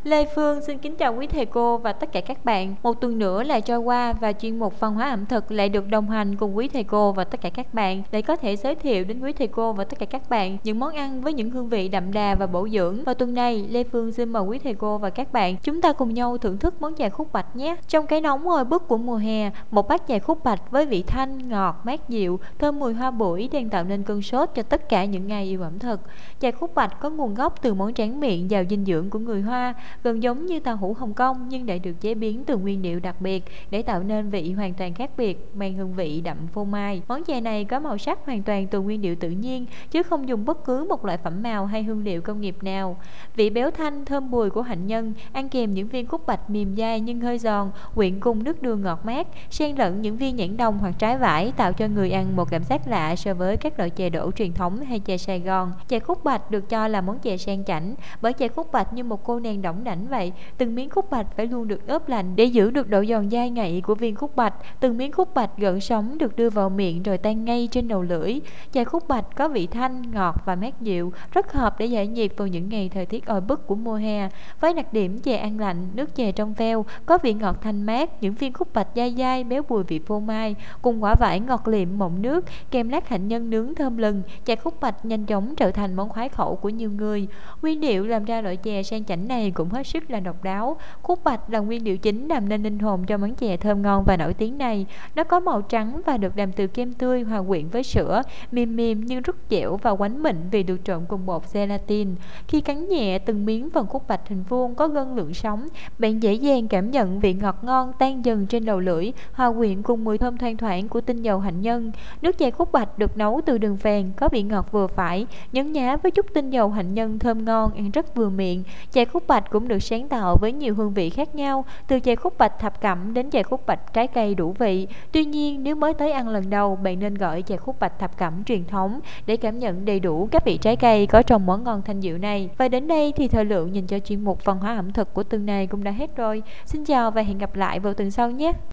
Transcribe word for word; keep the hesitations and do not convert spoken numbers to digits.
Lê Phương xin kính chào quý thầy cô và tất cả các bạn. Một tuần nữa lại trôi qua và chuyên mục văn hóa ẩm thực lại được đồng hành cùng quý thầy cô và tất cả các bạn để có thể giới thiệu đến quý thầy cô và tất cả các bạn những món ăn với những hương vị đậm đà và bổ dưỡng. Và tuần này, Lê Phương xin mời quý thầy cô và các bạn chúng ta cùng nhau thưởng thức món chè khúc bạch nhé. Trong cái nóng oi bức của mùa hè, một bát chè khúc bạch với vị thanh, ngọt, mát dịu, thơm mùi hoa bưởi đang tạo nên cơn sốt cho tất cả những ngày yêu ẩm thực. Chè khúc bạch có nguồn gốc từ món tráng miệng giàu dinh dưỡng của người Hoa, gần giống như tàu hũ Hồng Kông nhưng lại được chế biến từ nguyên liệu đặc biệt để tạo nên vị hoàn toàn khác biệt, mang hương vị đậm phô mai. Món chè này có màu sắc hoàn toàn từ nguyên liệu tự nhiên chứ không dùng bất cứ một loại phẩm màu hay hương liệu công nghiệp nào. Vị béo thanh thơm bùi của hạnh nhân ăn kèm những viên khúc bạch mềm dai nhưng hơi giòn, quyện cùng nước đường ngọt mát, xen lẫn những viên nhãn đồng hoặc trái vải tạo cho người ăn một cảm giác lạ so với các loại chè đỗ truyền thống hay chè Sài Gòn. Chè khúc bạch được cho là món chè sang chảnh bởi chè khúc bạch như một cô nàng đỏng đảnh vậy. Từng miếng khúc bạch phải luôn được ướp lạnh để giữ được độ giòn dai ngậy của viên khúc bạch. Từng miếng khúc bạch gợn sóng được đưa vào miệng rồi tan ngay trên đầu lưỡi. Chè khúc bạch có vị thanh, ngọt và mát dịu, rất hợp để giải nhiệt vào những ngày thời tiết oi bức của mùa hè. Với đặc điểm chè ăn lạnh, nước chè trong veo, có vị ngọt thanh mát, những viên khúc bạch dai dai béo bùi vị phô mai, cùng quả vải ngọt liệm mọng nước, kèm lát hạnh nhân nướng thơm lừng, chè khúc bạch nhanh chóng trở thành món khoái khẩu của nhiều người. Nguyên liệu làm ra loại chè sang chảnh này cũng hết sức là độc đáo. Khúc bạch là nguyên liệu chính làm nên linh hồn cho món chè thơm ngon và nổi tiếng này. Nó có màu trắng và được làm từ kem tươi hòa quyện với sữa, mềm mềm nhưng rất dẻo và quánh mịn vì được trộn cùng bột gelatin. Khi cắn nhẹ từng miếng phần khúc bạch hình vuông có gân lượn sóng, bạn dễ dàng cảm nhận vị ngọt ngon tan dần trên đầu lưỡi, hòa quyện cùng mùi thơm thoang thoảng của tinh dầu hạnh nhân. Nước chè khúc bạch được nấu từ đường vàng, có vị ngọt vừa phải, nhấn nhá với chút tinh dầu hạnh nhân thơm ngon, ăn rất vừa miệng. Chè khúc bạch cũng được sáng tạo với nhiều hương vị khác nhau, từ chè khúc bạch thập cẩm đến chè khúc bạch trái cây đủ vị. Tuy nhiên, nếu mới tới ăn lần đầu, bạn nên gọi chè khúc bạch thập cẩm truyền thống để cảm nhận đầy đủ các vị trái cây có trong món ngon thanh diệu này. Và đến đây thì thời lượng dành cho chuyên mục văn hóa ẩm thực của tuần này cũng đã hết rồi. Xin chào và hẹn gặp lại vào tuần sau nhé.